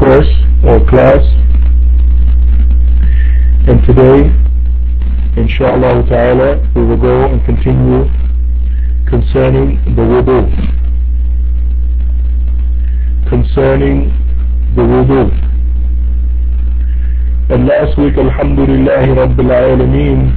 course or class, and today inshallah ta'ala we will go and continue concerning the wudu. And last week, alhamdulillah rabbil alameen,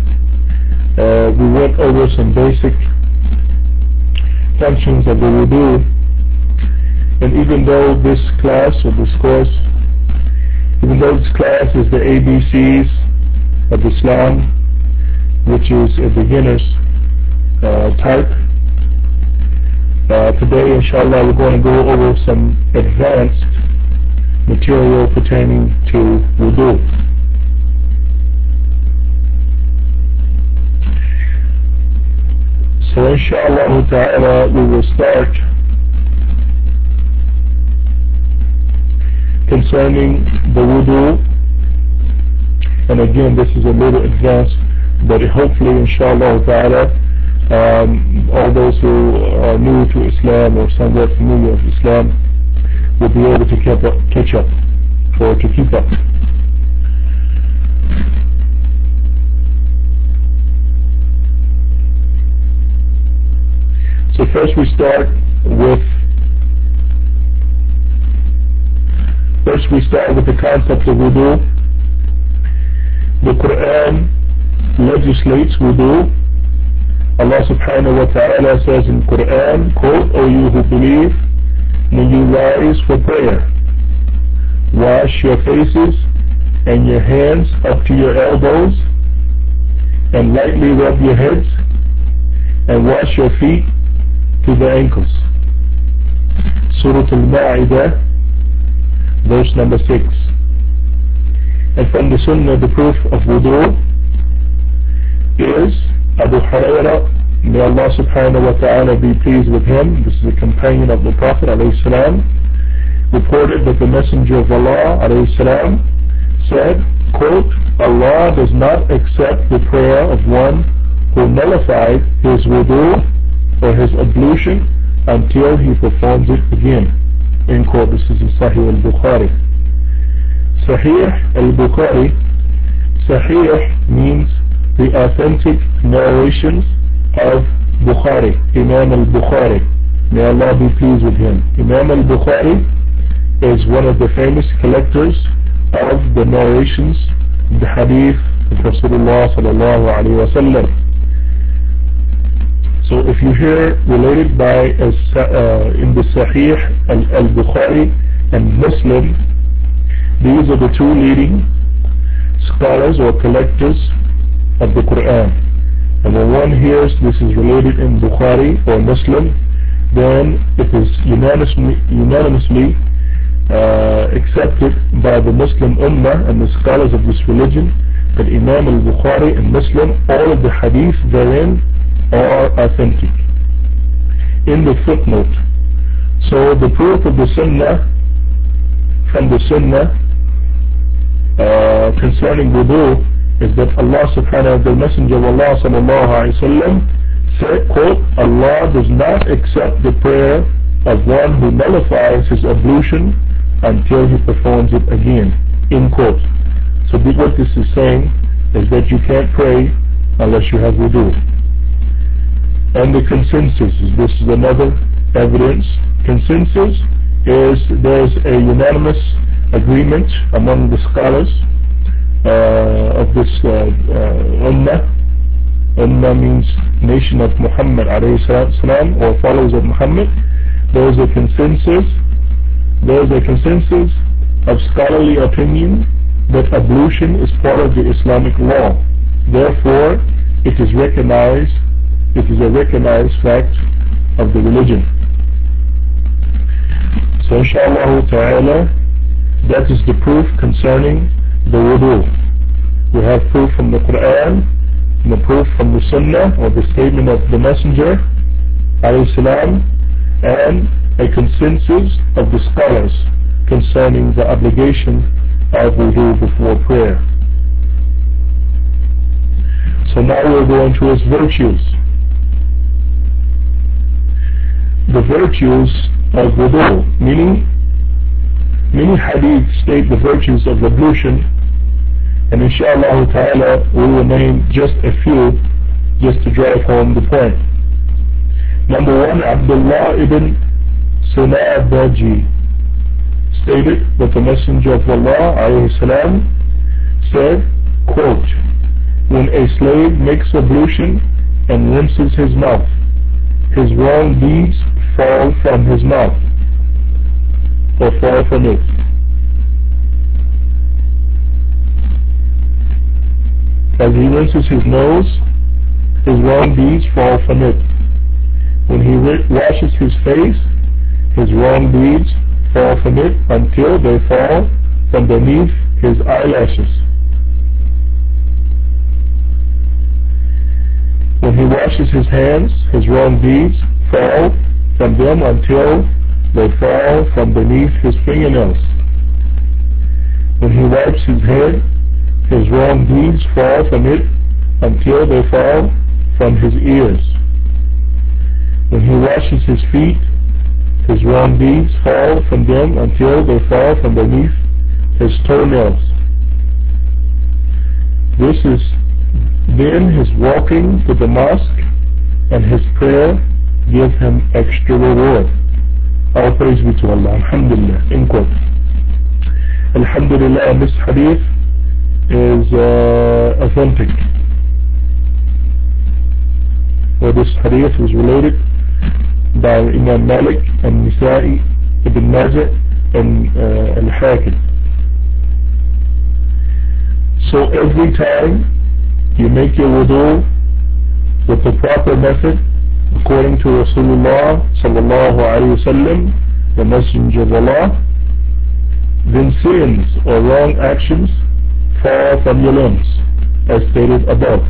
we went over some basic functions of the wudu. And even though this class or this course, even though this class is the ABCs of Islam, which is a beginner's type, today inshallah we're going to go over some advanced material pertaining to wudu. So inshallah ta'ala we will start concerning the wudu. And again, this is a little advanced, but hopefully inshallah ta'ala all those who are new to Islam or somewhat familiar with Islam will be able to catch up or to keep up. So first we start with the concept of wudu. The Quran legislates wudu. Allah subhanahu wa ta'ala says in Quran, quote, "O you who believe, when you rise for prayer, wash your faces and your hands up to your elbows, and lightly rub your heads, and wash your feet to the ankles." Surah Al-Ma'idah, verse number 6. And from the Sunnah, the proof of wudu is Abu Hurairah, may Allah subhanahu wa ta'ala be pleased with him, this is a companion of the Prophet alayhi salam, reported that the Messenger of Allah alayhi salam said, quote, "Allah does not accept the prayer of one who nullified his wudu or his ablution until he performs it again." End quote. This is in Sahih al-Bukhari. Sahih al-Bukhari, Sahih means the authentic narrations of Bukhari, Imam al-Bukhari. May Allah be pleased with him. Imam al-Bukhari is one of the famous collectors of the narrations, the hadith of Rasulullah sallallahu alayhi wa sallam. So if you hear related by in the Sahih al-Bukhari and Muslim, these are the two leading scholars or collectors of the Quran. And when one hears this is related in Bukhari or Muslim, then it is unanimously accepted by the Muslim Ummah and the scholars of this religion that Imam al-Bukhari and Muslim, all of the hadith therein are authentic. In the footnote, so the proof of the Sunnah, from the Sunnah concerning wudu, is that Allah subhanahu wa ta'ala, the Messenger of Allah sallallahu alayhi wa sallam said, quote, "Allah does not accept the prayer of one who nullifies his ablution until he performs it again." End quote. So what this is saying is that you can't pray unless you have wudu. And the consensus, this is another evidence. Consensus is there's a unanimous agreement among the scholars of this Ummah. Ummah means nation of Muhammad alayhi salam, or followers of Muhammad. There's a consensus of scholarly opinion that ablution is part of the Islamic law. Therefore, it is a recognized fact of the religion. So inshallah ta'ala, that is the proof concerning the wudu. We have proof from the Quran, and the proof from the Sunnah, or the statement of the Messenger alayhi salam, and a consensus of the scholars concerning the obligation of wudu before prayer. So now we're going to its virtues. The virtues of wudu, meaning Many hadith state the virtues of ablution, and inshallah ta'ala we will name just a few just to drive home the point. Number one, Abdullah ibn Sunabaji stated that the Messenger of Allah alayhi salam said, quote, when a slave makes ablution and rinses his mouth, his wrong deeds fall from his mouth, or fall from it. As he rinses his nose, his wrong deeds fall from it. When he washes his face, his wrong deeds fall from it until they fall from beneath his eyelashes. When he washes his hands, his wrong deeds fall from them until they fall from beneath his fingernails. When he wipes his head, his wrong deeds fall from it until they fall from his ears. When he washes his feet, his wrong deeds fall from them until they fall from beneath his toenails. This is then his walking to the mosque and his prayer give him extra reward. All praise be to Allah. Alhamdulillah. End quote. Alhamdulillah, this hadith is authentic. Well, this hadith was related by Imam Malik and Nisa'i, Ibn Majah and Al-Hakim. So every time you make your wudu with the proper method according to Rasulullah sallallahu alayhi wasallam, the Messenger of Allah, then sins or wrong actions fall from your limbs, as stated above.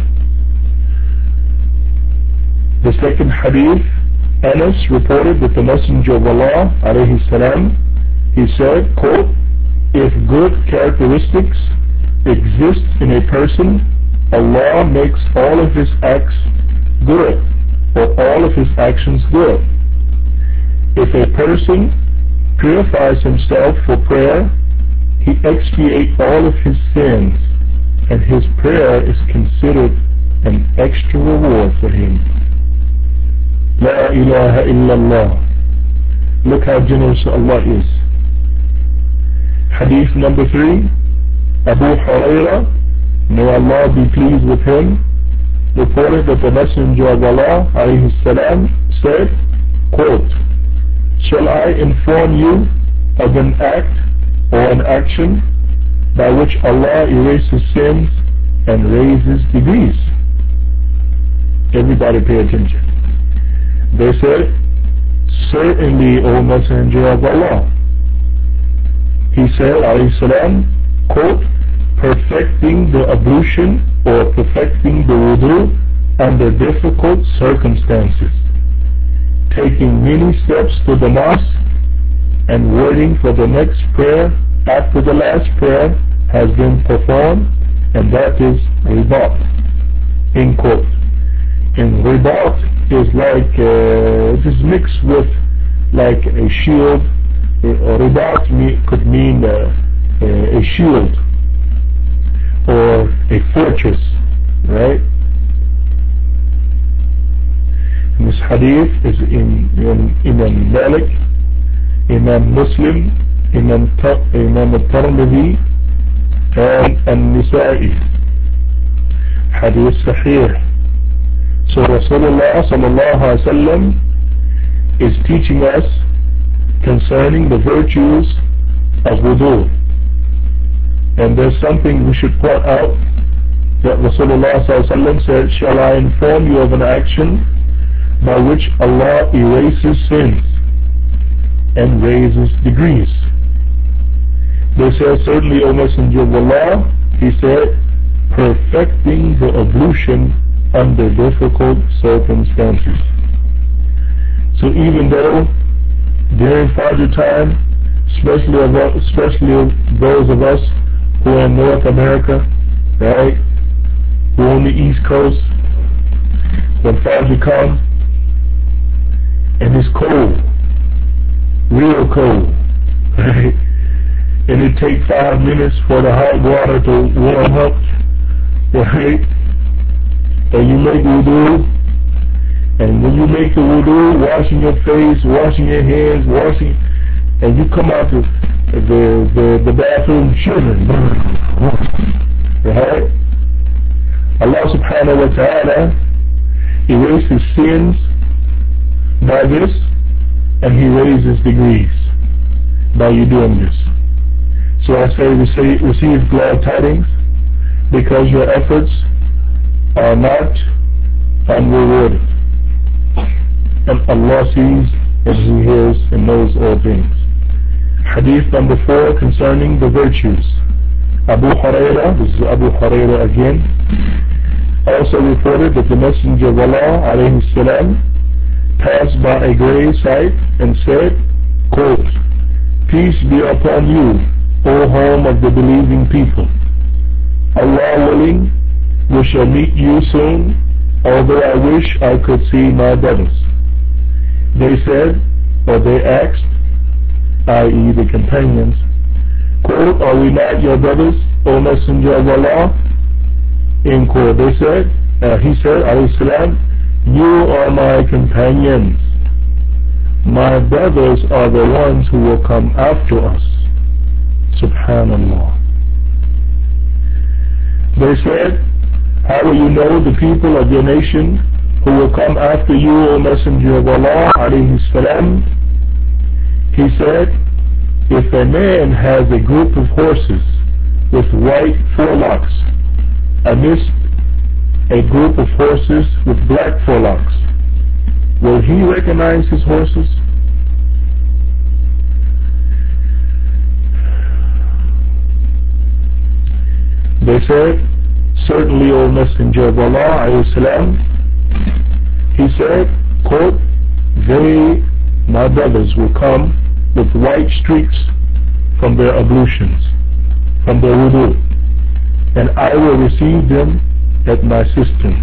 The second hadith, Anas reported that the Messenger of Allah alayhi salam, he said, quote, if good characteristics exist in a person, Allah makes all of his acts good, or all of his actions good. If a person purifies himself for prayer, he expiates all of his sins, and his prayer is considered an extra reward for him. La ilaha illallah. Look how generous Allah is. Hadith number 3, Abu Hurairah, may Allah be pleased with him, reported that the Messenger of Allah alayhi salam said, quote, shall I inform you of an act or an action by which Allah erases sins and raises degrees? Everybody pay attention. They said, certainly, O Messenger of Allah. He said, alayhi salam, quote, perfecting the ablution or perfecting the wudu under difficult circumstances, taking many steps to the mosque and waiting for the next prayer after the last prayer has been performed, and that is ribat. End quote. And ribat is like, it is mixed with like a shield. Ribat could mean a shield or a fortress, right? And this hadith is in Imam Malik, Imam Muslim, Imam al-Tirmidhi, and An-Nisa'i. Hadith Sahih. So Rasulullah sallallahu alaihi wasallam is teaching us concerning the virtues of wudu. And there's something we should point out, that Rasulullah ﷺ said, shall I inform you of an action by which Allah erases sins and raises degrees? They said, certainly, O Messenger of Allah, he said, perfecting the ablution under difficult circumstances. So even though during Fajr time, especially those of us who are in North America, right, who are on the East Coast, when Fajr comes, and it's cold, real cold, right, and it takes 5 minutes for the hot water to warm up, right? And you make wudu, and when you make the wudu, washing your face, washing your hands, and you come out the bathroom shivering, right? Allah subhanahu wa ta'ala erases sins by this, and He raises degrees by you doing this. So I say receive glad tidings, because your efforts are not unrewarded, and Allah sees and He hears and knows all things. Hadith number 4 concerning the virtues. Abu Hurairah, this is Abu Hurairah again, also reported that the Messenger of Allah alayhi salam passed by a grave site and said, quote, "Peace be upon you, O home of the believing people. Allah willing, we shall meet you soon, although I wish I could see my brothers." They said, or they asked, i.e. the companions, quote, "Are we not your brothers, O Messenger of Allah?" End quote. He said, alayhi salam, "You are my companions. My brothers are the ones who will come after us." Subhanallah. They said, "How will you know the people of your nation who will come after you, O Messenger of Allah alayhi salam?" He said, "If a man has a group of horses with white forelocks amidst a group of horses with black forelocks, will he recognize his horses?" They said, "Certainly, O Messenger of Allah alayhi salam." He said, quote, "They, my brothers, will come with white streaks from their ablutions, from their wudu, and I will receive them at my cistern.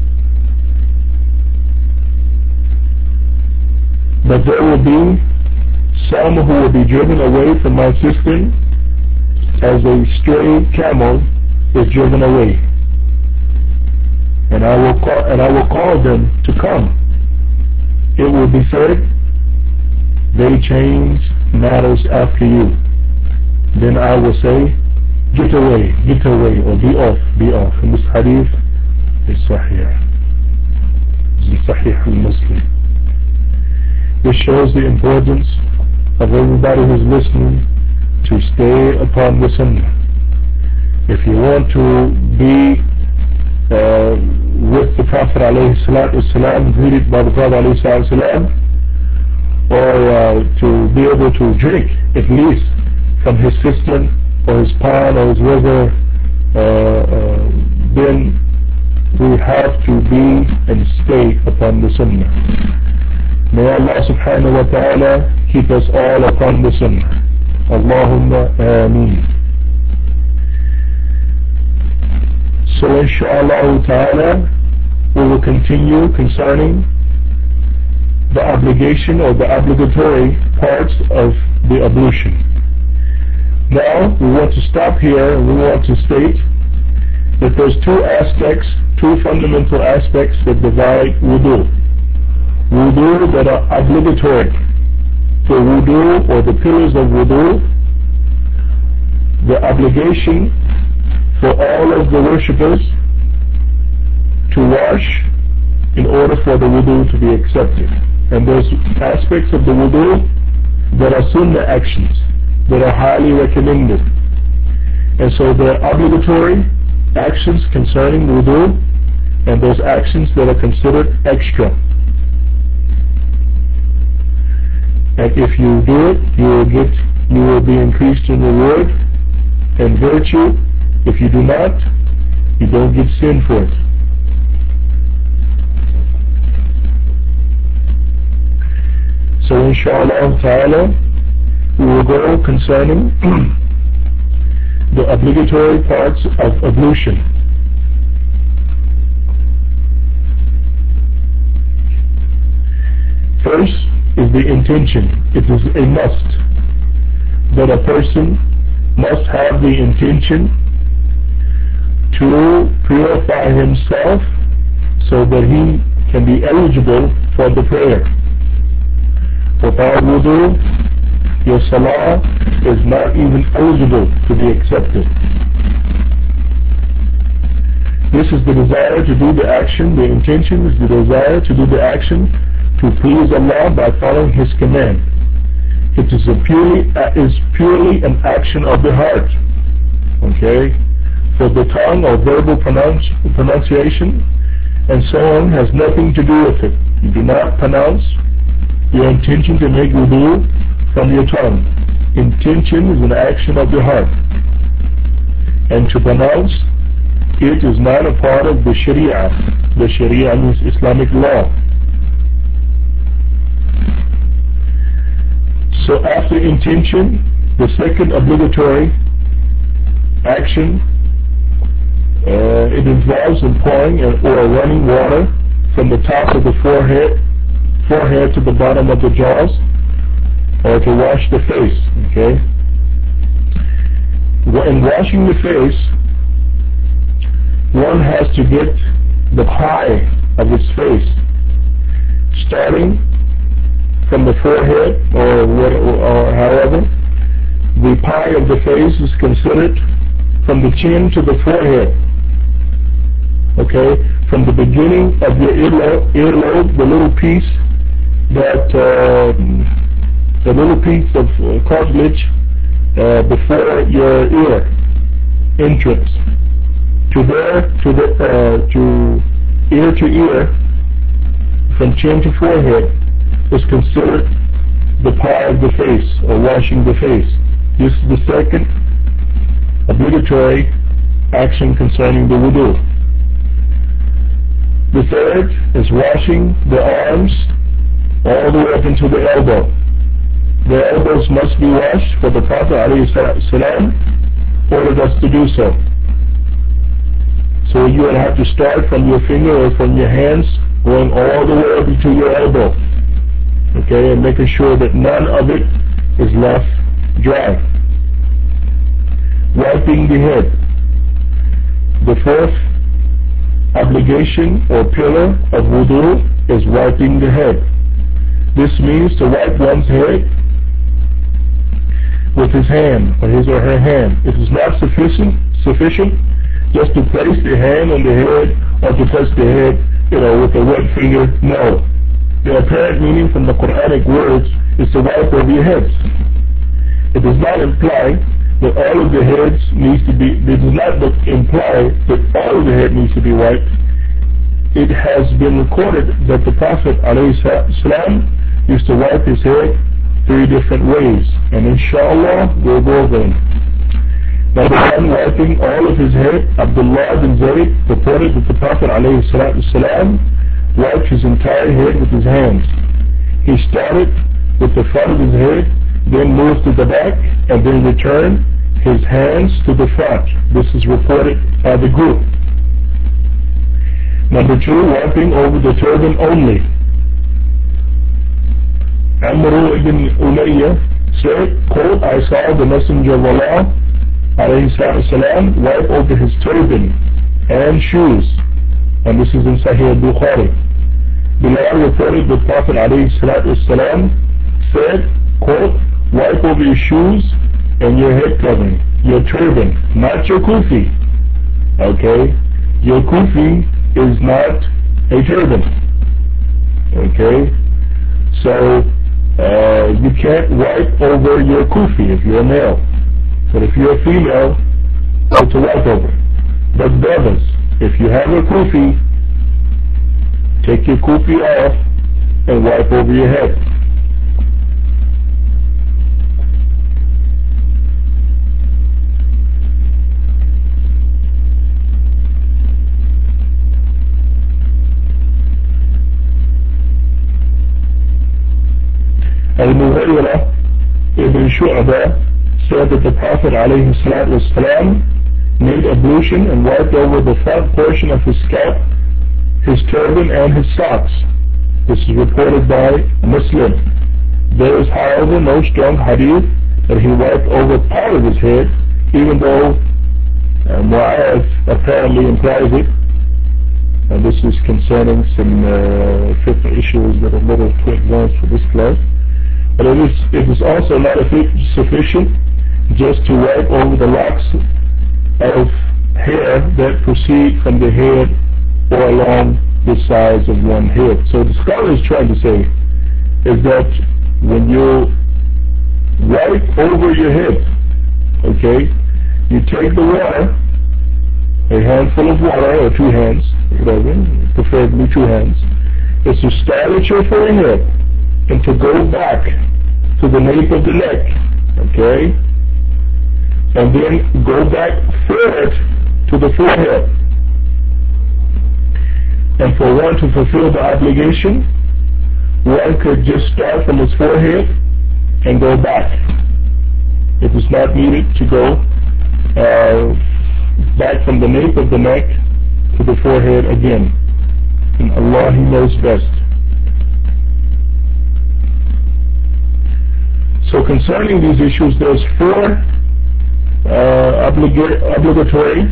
But there will be some who will be driven away from my cistern as a stray camel is driven away, and I will call them to come. It will be said, they change matters after you. Then I will say, get away, or be off. And this hadith is Sahih. This is Sahih al-Muslim. This shows the importance of everybody who's listening to stay upon the Sunnah. If you want to be with the Prophet ﷺ, greeted by the Prophet ﷺ, or to be able to drink at least from his cistern or his pond or his river, then we have to be and stay upon the Sunnah. May Allah subhanahu wa ta'ala keep us all upon the Sunnah. Allahumma ameen. So inshaAllah ta'ala, we will continue concerning the obligation or the obligatory parts of the ablution. Now we want to stop here and we want to state that there's two fundamental aspects that divide wudu. Wudu that are obligatory. For wudu, or the pillars of wudu, the obligation for all of the worshippers to wash in order for the wudu to be accepted. And there's aspects of the wudu that are sunnah actions that are highly recommended. And so there are obligatory actions concerning wudu, and those actions that are considered extra. And if you do it, you will be increased in reward and virtue. If you do not, you don't get sin for it. So inshallah ta'ala, we will go concerning the obligatory parts of ablution. First is the intention. It is a must that a person must have the intention to purify himself so that he can be eligible for the prayer. Without wudu, your salah is not even eligible to be accepted. This is the desire to do the action, the intention is the desire to do the action to please Allah by following His command. It is purely an action of the heart. Okay? For the tongue or verbal pronunciation and so on has nothing to do with it. You do not pronounce your intention to make wudu from your tongue. Intention is an action of the heart. And to pronounce it is not a part of the Sharia. The Sharia means Islamic law. So after intention, the second obligatory action, it involves in pouring or running water from the top of the forehead to the bottom of the jaws, or to wash the face. Okay? In washing the face, one has to get the pie of his face, starting from the forehead or however. The pie of the face is considered from the chin to the forehead. Okay, from the beginning of your earlobe, the little piece of cartilage before your ear entrance, to ear to ear, from chin to forehead, is considered the pie of the face, or washing the face. This is the second obligatory action concerning the wudu. The third is washing the arms all the way up into the elbow. The elbows must be washed, for the Prophet ﷺ ordered us to do so. So you would have to start from your finger or from your hands, going all the way up into your elbow. Okay, and making sure that none of it is left dry. Wiping the head. The fourth obligation or pillar of wudu is wiping the head. This means to wipe one's head with his hand, or his or her hand. It is not sufficient just to place the hand on the head or to touch the head, with a wet finger. No. The apparent meaning from the Quranic words is to wipe over your heads. It does not imply that all of the heads needs to be, it does not imply that all of the head needs to be wiped. It has been recorded that the Prophet ﷺ used to wipe his head 3 different ways, and inshallah we'll go over them. Number 1, wiping all of his head. Abdullah bin Zayd reported that the Prophet ﷺ wiped his entire head with his hands. He started with the front of his head, then moved to the back, and then returned his hands to the front. This is reported by the group. Number 2, wiping over the turban only. Amr ibn Umayyah said, quote, I saw the Messenger of Allah ﷺ wipe over his turban and shoes. And this is in Sahih al-Bukhari. Bilal reported the Prophet ﷺ said, quote, wipe over your shoes and your head covering, your turban, not your kufi. Okay? Your kufi is not a turban. Okay? So, you can't wipe over your kufi if you're a male. But if you're a female, it's a wipe over. But brothers, if you have a kufi, take your kufi off and wipe over your head. Al-Mughira ibn Shu'bah said that the Prophet ﷺ made ablution and wiped over the front portion of his scalp, his turban, and his socks. This is reported by Muslim. There is, however, no strong hadith that he wiped over part of his head even though Mu'adh apparently implies it, and this is concerning some fiqh issues that are a little too advanced for this class, but it is also not sufficient just to wipe over the locks of hair that proceed from the head or along the sides of one head. So the scholar is trying to say is that when you wipe over your head, okay, you take the water, a handful of water or 2 hands, whatever, preferably 2 hands, is to start at your forehead and to go back to the nape of the neck, okay, and then go back forward to the forehead. And for one to fulfill the obligation, one could just start from his forehead and go back. It is not needed to go back from the nape of the neck to the forehead again. And Allah, He knows best. So concerning these issues, there's 4 obligatory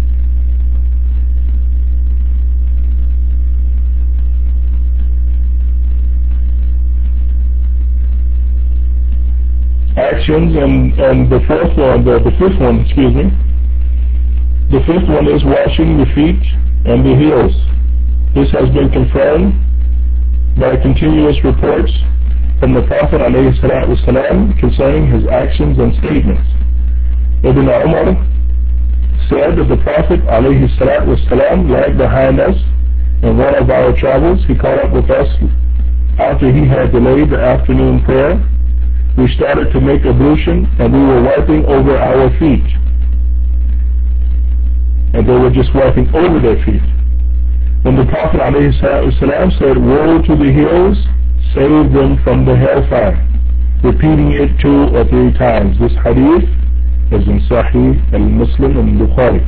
actions, and the fifth one, the fifth one is washing the feet and the heels. This has been confirmed by continuous reports from the Prophet ﷺ concerning his actions and statements. Ibn Umar said that the Prophet ﷺ lagged behind us in one of our travels. He caught up with us after he had delayed the afternoon prayer. We started to make ablution and we were wiping over our feet. And they were just wiping over their feet. When the Prophet ﷺ said, "Woe to the heels, save them from the hellfire," repeating it 2 or 3 times. This hadith is in Sahih al-Muslim and Bukhari.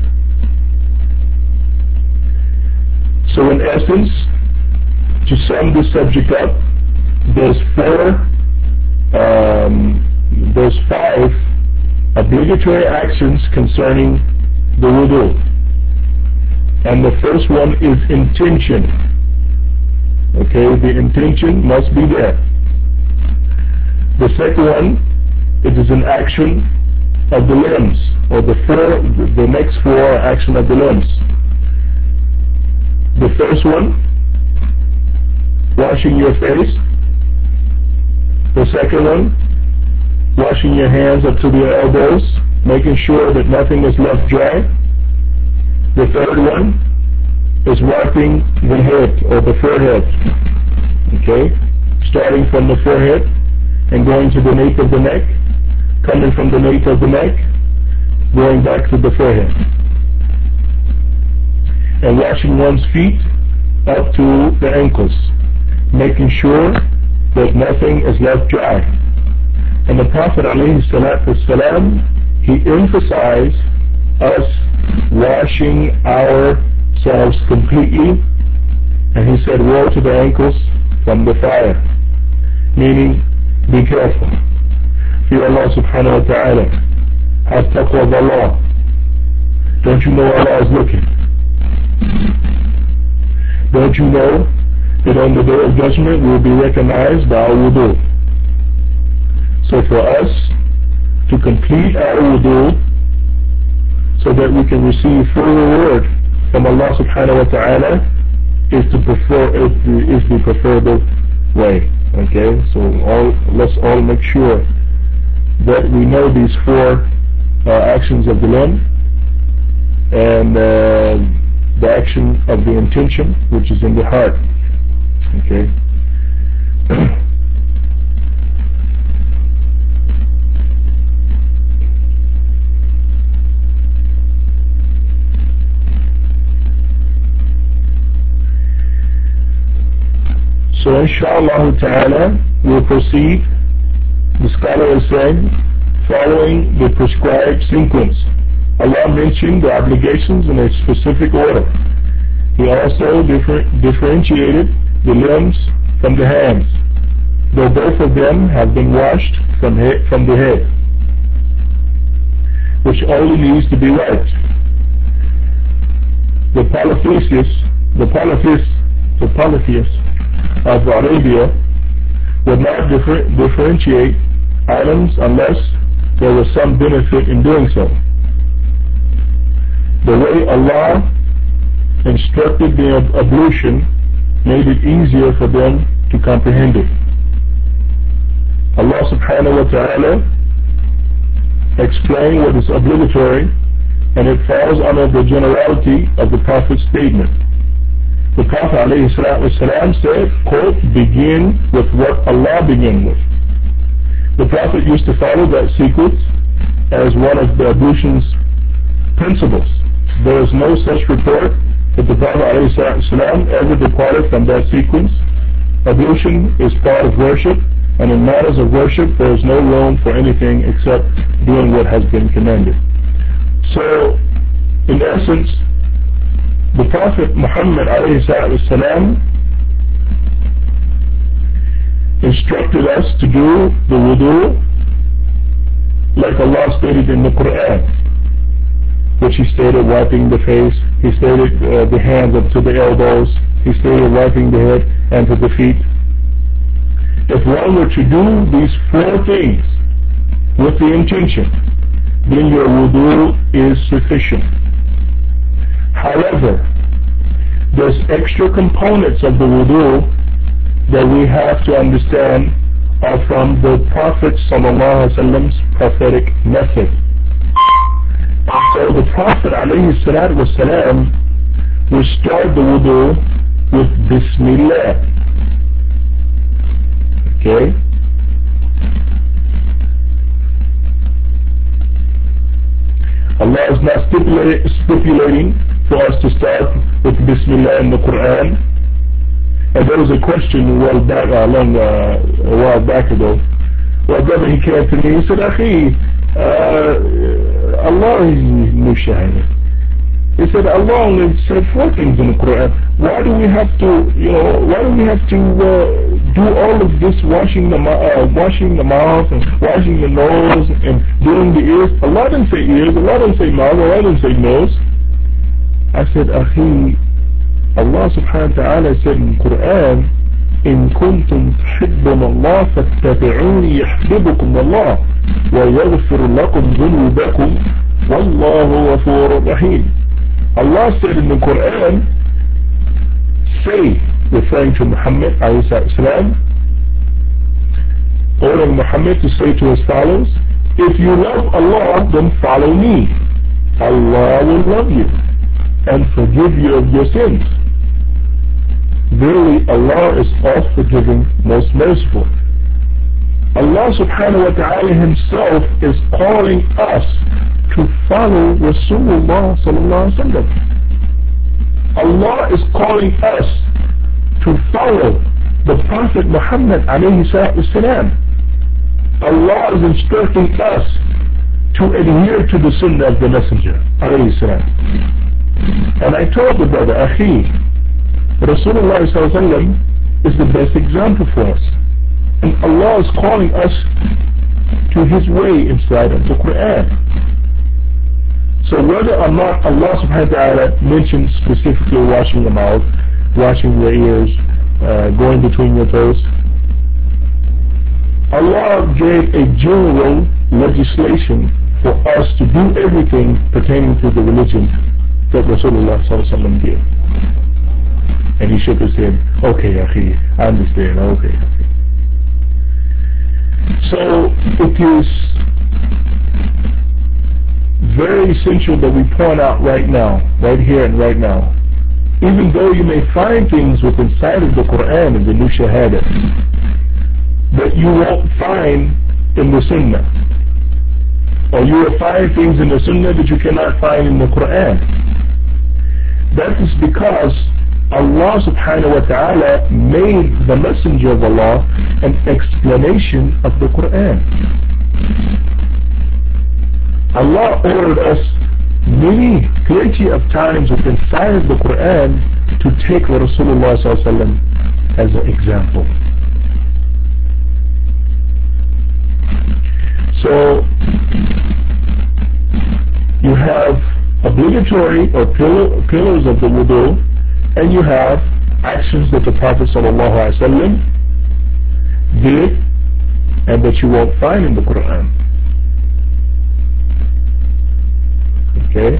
So in essence, to sum this subject up, there's 5 obligatory actions concerning the wudu. And the first one is intention. Okay, the intention must be there. The second one, it is an action of the limbs, or the next 4 are action of the limbs. The first one, washing your face. The second one, washing your hands up to the elbows, making sure that nothing is left dry. The third one is wiping the head or the forehead, okay, starting from the forehead and going to the nape of the neck, coming from the nape of the neck, going back to the forehead, and washing one's feet up to the ankles, making sure that nothing is left dry. And the Prophet ﷺ, he emphasized us washing ourselves completely, and he said, "Woe to the ankles from the fire," meaning be careful, fear Allah subhanahu wa ta'ala, have taqwa of Allah. Don't you know Allah is looking? Don't you know that on the day of judgment we will be recognized by our wudu? So for us to complete our wudu so that we can receive full reward from Allah subhanahu wa ta'ala is the preferable way. Okay, so let's all make sure that we know these 4 actions of the limb, and the action of the intention, which is in the heart. Okay. So inshallah ta'ala we'll proceed. The scholar is saying, following the prescribed sequence. Allah mentioned the obligations in a specific order. He also differentiated the limbs from the hands, though both of them have been washed from the head. which only needs to be wiped. The polytheists of Arabia would not differentiate items unless there was some benefit in doing so. The way Allah instructed the ablution made it easier for them to comprehend it. Allah subhanahu wa ta'ala explained what is obligatory, and it falls under the generality of the Prophet's statement. The Prophet ﷺ said, quote, begin with what Allah began with. The Prophet used to follow that sequence as one of the ablution's principles. There is no such report that the Prophet ﷺ ever departed from that sequence. Ablution is part of worship, and in matters of worship there is no room for anything except doing what has been commanded. So, in essence, the Prophet Muhammad ﷺ instructed us to do the wudu like Allah stated in the Quran, which He stated wiping the face, He stated the hands up to the elbows, He stated wiping the head and to the feet. If one were to do these 4 things with the intention, then your wudu is sufficient. However, there's extra components of the wudu that we have to understand are from the Prophet ﷺ's prophetic method. So the Prophet ﷺ will start the wudu with Bismillah. Okay? Allah is not stipulating for us to start with Bismillah in the Quran. And there was a question a while back ago. Well, brother, he came to me, he said, Akhi, Allah is mushahid. He said, Allah only said 4 things in the Quran. Why do we have to, do all of this washing the mouth and washing the nose and doing the ears? Allah didn't say ears, Allah didn't say mouth, Allah didn't say nose. I said, Akhi, Allah subhanahu wa ta'ala said in the Quran, إن كنتم تحبون الله فاتبعوني يحببكم الله ويغفر لكم ذنوبكم والله غفور رحيم. Allah said in the Quran, say, referring to Muhammad alayhi salam, ordering Muhammad to say to his followers, if you love Allah, then follow me. Allah will love you and forgive you of your sins. Verily, Allah is oft-forgiving, most merciful. Allah subhanahu wa ta'ala Himself is calling us to follow Rasulullah sallallahu alaihi wasallam. Allah is calling us to follow the Prophet Muhammad alayhi salam. Allah is instructing us to adhere to the Sunnah of the Messenger alayhi salam. And I told the brother, Akhi, Rasulullah sallallahu alaihi wasallam is the best example for us. And Allah is calling us to His way inside of the Quran. So whether or not Allah subhanahu wa ta'ala mentions specifically washing the mouth, washing your ears, going between your toes, Allah gave a general legislation for us to do everything pertaining to the religion that Rasulullah sallallahu alaihi wasallam gave. And he shook his head, okay, Akhi, I understand, okay. So it is very essential that we point out right now, right here and right now, even though you may find things within inside of the Quran and the new Shahada that you won't find in the Sunnah, or you will find things in the Sunnah that you cannot find in the Quran. That is because Allah subhanahu wa ta'ala made the Messenger of Allah an explanation of the Quran. Allah ordered us plenty of times within inside of the Quran to take Rasulullah sallallahu alaihi wasallam as an example. So you have obligatory or pillars of the wudu, and you have actions that the Prophet ﷺ did and that you won't find in the Quran. Okay?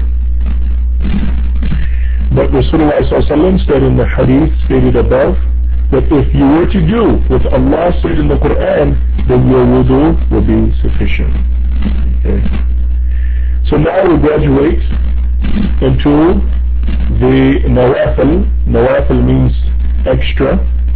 But Rasulullah ﷺ said in the hadith stated above that if you were to do what Allah said in the Quran, then your wudu will be sufficient. Okay? So now we graduate into the nawafil. Nawafil means extra,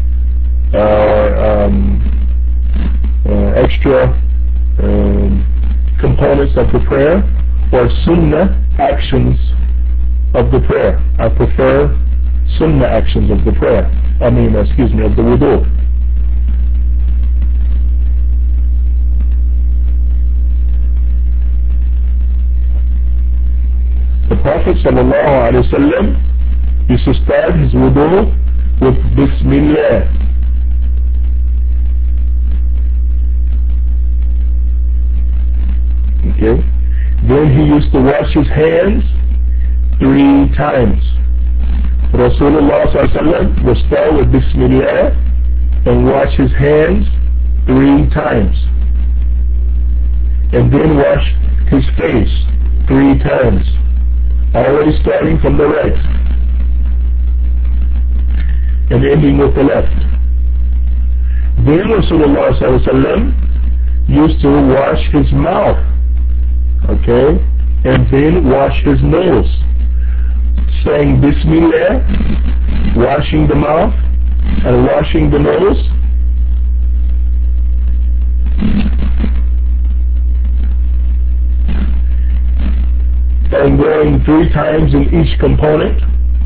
components of the prayer, or sunnah actions of the prayer. I prefer sunnah actions of the prayer. Of the wudu. The Prophet ﷺ used to start his wudu with Bismillah. Okay. Then he used to wash his hands 3 times. Rasulullah ﷺ would start with Bismillah and wash his hands 3 times. And then wash his face 3 times. Already starting from the right and ending with the left. Then Rasulullah ﷺ used to wash his mouth, okay, and then wash his nose, saying Bismillah, washing the mouth and washing the nose, and going 3 times in each component,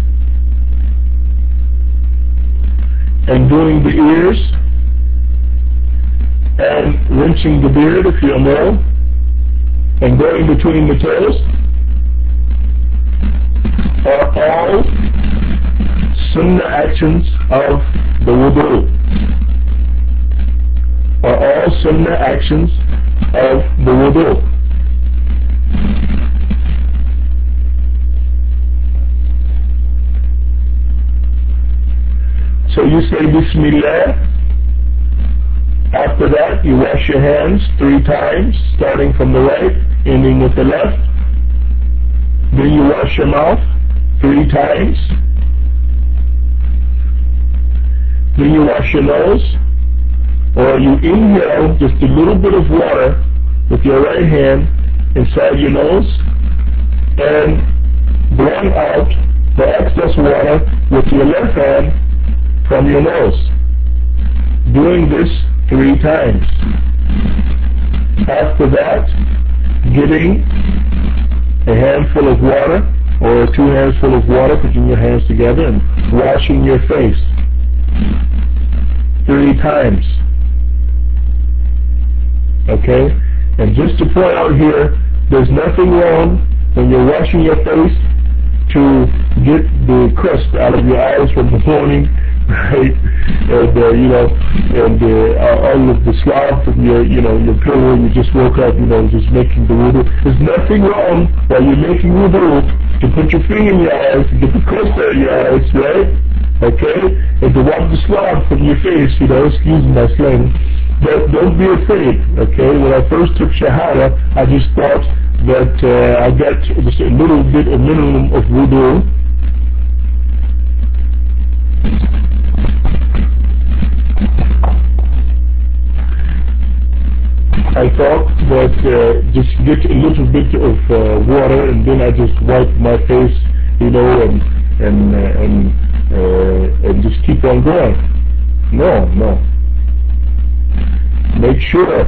and doing the ears, and rinsing the beard if you're male, and going between the toes, are all sunnah actions of the wudu. Are all sunnah actions of the wudu. So you say Bismillah. After that, you wash your hands 3 times, starting from the right, ending with the left. Then you wash your mouth 3 times. Then you wash your nose, or you inhale just a little bit of water with your right hand inside your nose, and blow out the excess water with your left hand from your nose. Doing this 3 times. After that, getting a handful of water or 2 handfuls of water, putting your hands together and washing your face 3 times. Okay? And just to point out here, there's nothing wrong when you're washing your face to get the crust out of your eyes from the morning, right? And all of the slob from your pillow, you just woke up, just making the wudu. There's nothing wrong while you're making wudu to put your finger in your eyes and get the crust out of your eyes, right? Okay? And to wipe the slob from your face, excuse my slang. But don't be afraid, okay? When I first took Shahada, I just thought that I got just a little bit, a minimum of wudu. I thought that just get a little bit of water and then I just wipe my face, and just keep on going. No. Make sure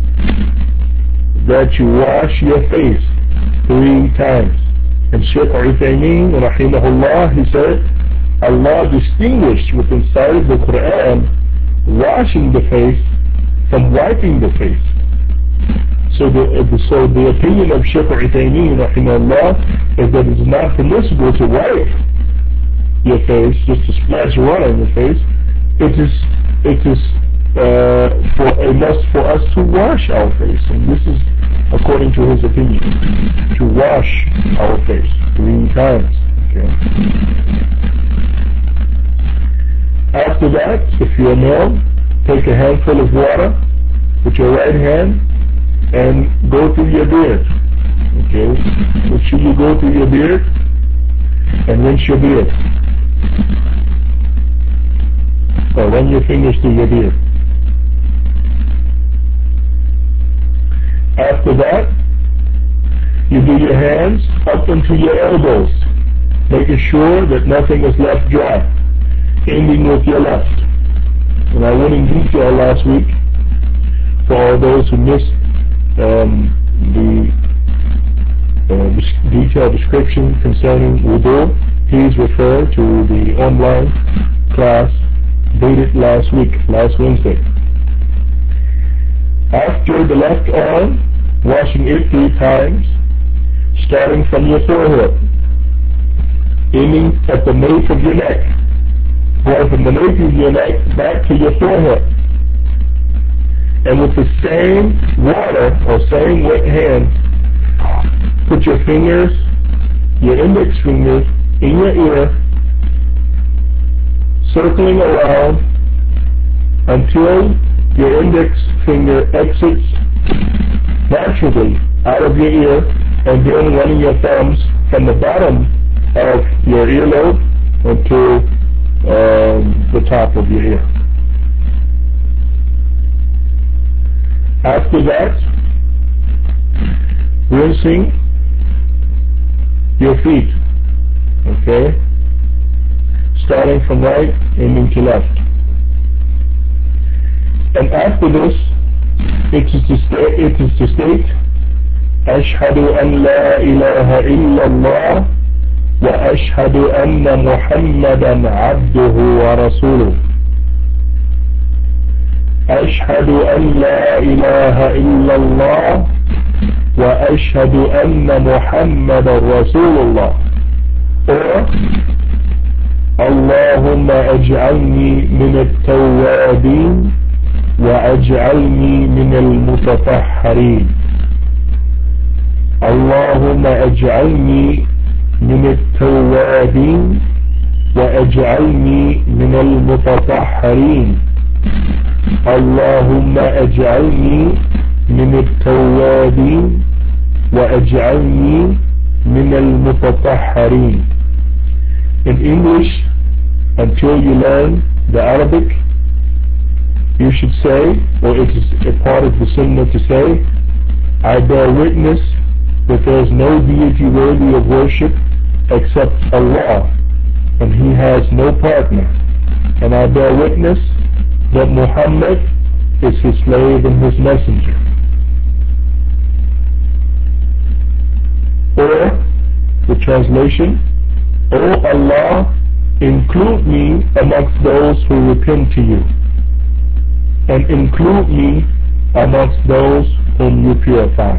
that you wash your face 3 times. And Shaykh Uthaymeen, rahimahullah, he said, Allah distinguished within inside of the Quran washing the face from wiping the face. So the opinion of Shaykh Uthaymeen, rahimahullah, is that it's not permissible to wipe your face, just to splash water on your face. It is a must for us to wash our face, and this is according to his opinion, to wash our face 3 times. Okay. After that, if you're male, take a handful of water with your right hand and go through your beard. Okay. Make sure you go through your beard and rinse your beard. Or run your fingers through your beard. After that, you do your hands up into your elbows, making sure that nothing is left dry, ending with your left. And I went in detail last week for all those who missed the detailed description concerning wudu. Please refer to the online class dated last week, last Wednesday. After the left arm, washing it 3 times, starting from your forehead, ending at the nape of your neck, going from the nape of your neck back to your forehead. And with the same water or same wet hand, put your fingers, your index fingers, in your ear, circling around until your index finger exits naturally out of your ear, and then running your thumbs from the bottom of your earlobe to the top of your ear. After that, rinsing your feet, okay, starting from right, ending to left. And after this, it is to state, أشهد أن لا إله إلا الله وأشهد أن محمدا عبده ورسوله. أشهد أن لا إله إلا الله وأشهد أن محمدا رسول الله. Or اللهم اجعلني من التوابين وأجعلني من المتطهرين. اللهم اجعلني من التوابين وأجعلني من المتطهرين. اللهم اجعلني من التوابين وأجعلني من المتطهرين. In English, until you learn the Arabic, you should say, or it is a part of the sunnah to say, I bear witness that there is no deity worthy of worship except Allah, and He has no partner. And I bear witness that Muhammad is His slave and His messenger. Or, the translation, O Allah, include me amongst those who repent to you, and include me amongst those whom you purify.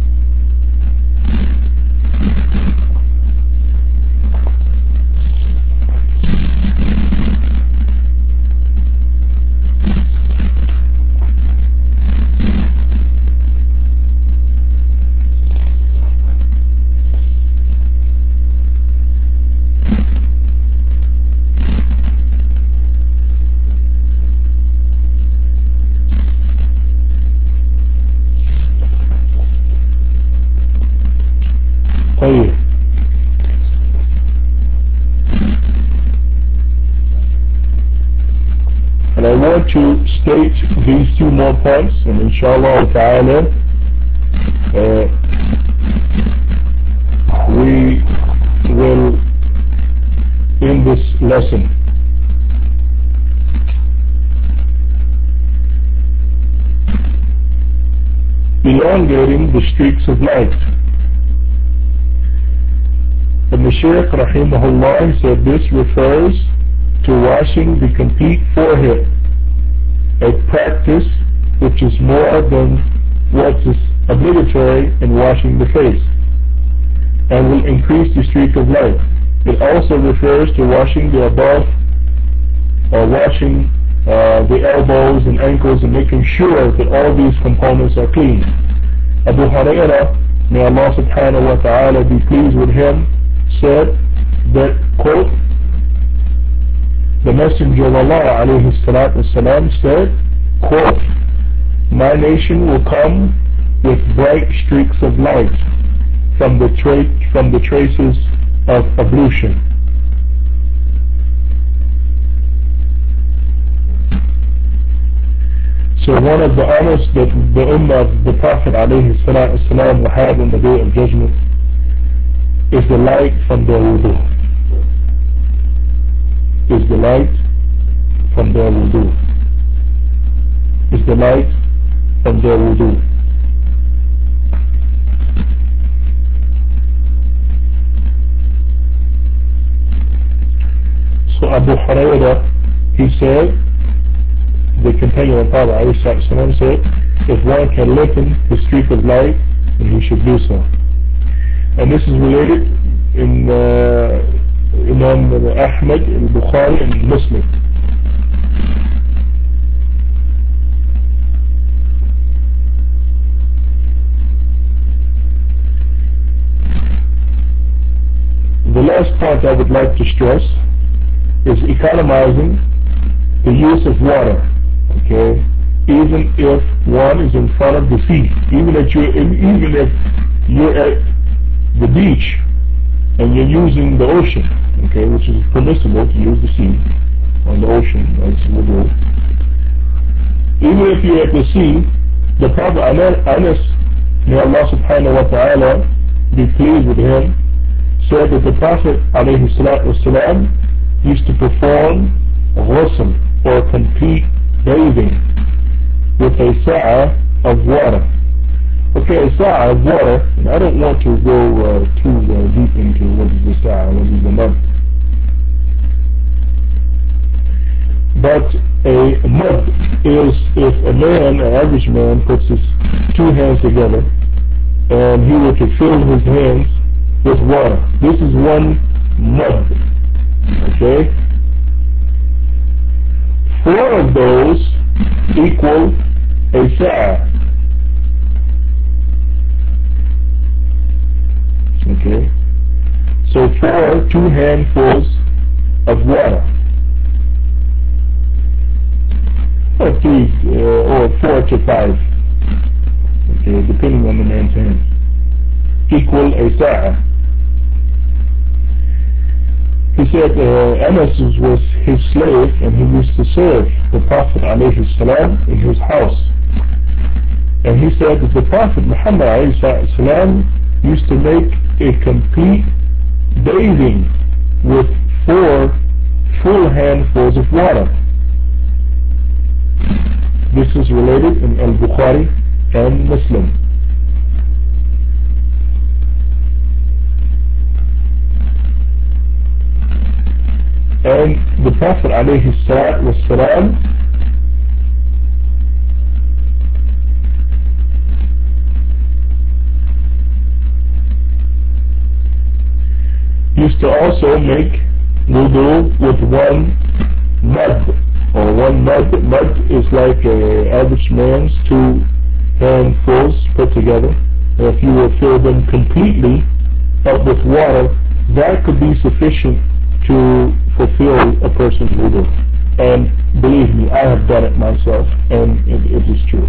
And I want to state these 2 more points, and inshallah ta'ala we will end this lesson. Elongating the streaks of light. And the Shaykh rahimahullah said this refers to washing the complete forehead, a practice which is more than what is obligatory in washing the face, and will increase the streak of light. It also refers to washing the above, or washing the elbows and ankles, and making sure that all these components are clean. Abu Hurairah, may Allah subhanahu wa ta'ala be pleased with him, said that, quote, the Messenger of Allah alayhi salatu wasalam said, quote, my nation will come with bright streaks of light from the traces of ablution. So one of the honors that the ummah of the Prophet alayhi salatu wasalam will have on the day of judgment is the light from their wudu. Is the light from their wudu. Is the light from their wudu. So Abu Hurairah, he said, the companion of Prophet ﷺ said, if one can lengthen the streak of light, then he should do so. And this is related in Imam Ahmad, al-Bukhari, and Muslim. The last point I would like to stress is economizing the use of water. Okay, even if one is in front of the sea, even if you're at the beach and you're using the ocean, okay, which is permissible to use the sea on the ocean, as we do. Even if you're at the sea, the Prophet Anas, may Allah subhanahu wa ta'ala be pleased with him, said that the Prophet alayhi salatu wasalam used to perform ghusl, or complete bathing, with a sa'a of water. Okay, a sa'a of water, and I don't want to go too deep into what is the sa'a, what is the mud. But a mud is if a man, an average man, puts his two hands together and he were to fill his hands with water. This is one mud. Okay? 4 of those equal a sa'a. Okay? So 2 handfuls of water. Or 3, or 4 to 5. Okay, depending on the man's hands. Equal a sa'a. He said Anas was his slave, and he used to serve the Prophet ﷺ in his house. And he said that the Prophet Muhammad ﷺ used to make a complete bathing with 4 full handfuls of water. This is related in Al-Bukhari and Muslim. And the Prophet ﷺ used to also make wudu with 1 mud, or 1 mud. Mud is like an average man's 2 handfuls put together. And if you will fill them completely up with water, that could be sufficient to fulfill a person's wudu. And believe me, I have done it myself, and it is true.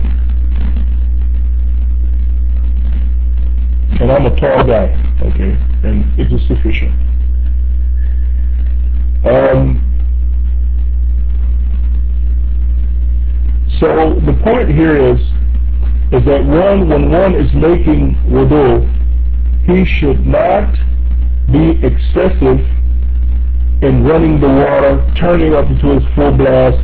And I'm a tall guy, okay, and it is sufficient. So the point here is that when one is making wudu, he should not be excessive in running the water, turning up into its full blast.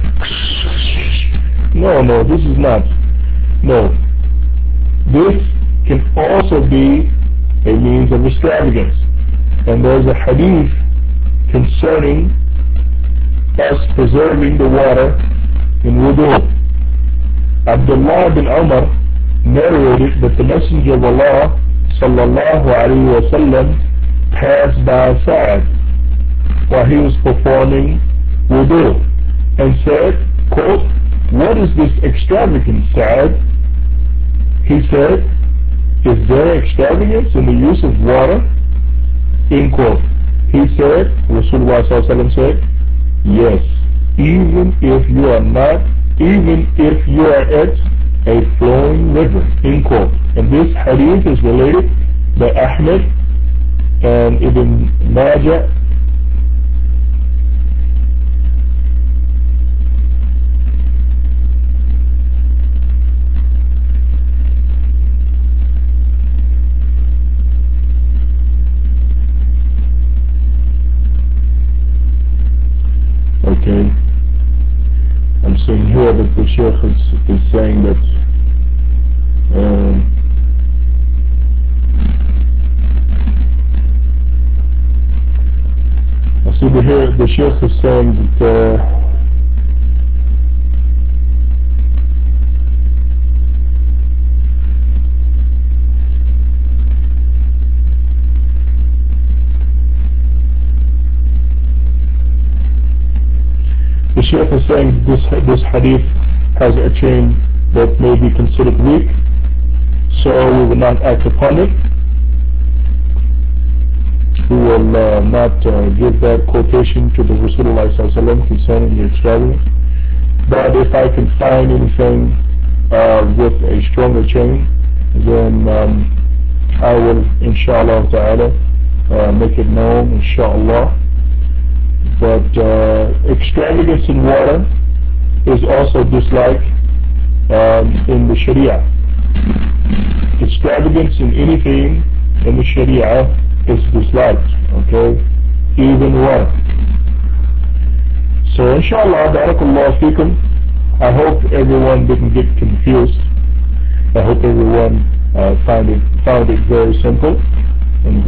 No, this is not. No. This can also be a means of extravagance. And there's a hadith concerning us preserving the water in wudu. Abdullah bin Umar narrated that the Messenger of Allah sallallahu alayhi wa sallam passed by Sa'ad while he was performing wudu, and said, quote, what is this extravagance, Sa'ad? He said, is there extravagance in the use of water? End quote. He said, Rasulullah said, yes, even if you are at a flowing river. End quote. And this hadith is related by Ahmed and Ibn Majah. Okay, I'm seeing here that the Sheikh is saying that I see that here the Sheikh is saying that the Shaykh is saying this hadith has a chain that may be considered weak, so we will not act upon it. We will not give that quotation to the Rasulullah ﷺ concerning the extravagance. But if I can find anything with a stronger chain, then I will, inshallah ta'ala, make it known, inshallah. But extravagance in water is also disliked in the Sharia. Extravagance in anything in the Sharia is disliked, okay? Even water. So inshallah, barakallahu feekum, I hope everyone didn't get confused. I hope everyone found it very simple and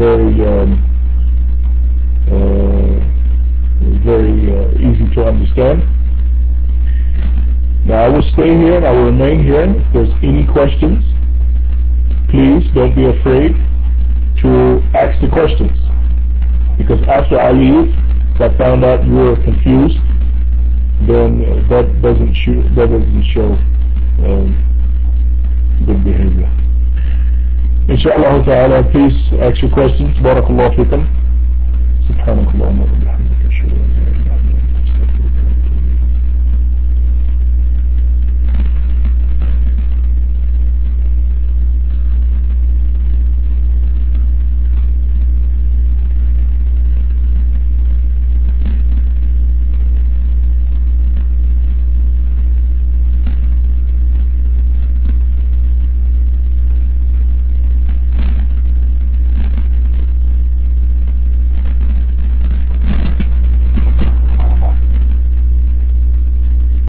very easy to understand. Now I will stay here and I will remain here. If there's any questions, please don't be afraid to ask the questions, because after I leave, if I found out you were confused, then that doesn't show good behavior. Inshallah ta'ala, please ask your questions. Barakallahu fikum. سبحانك اللهم وبحمدك أشهد أن لا إله إلا أنت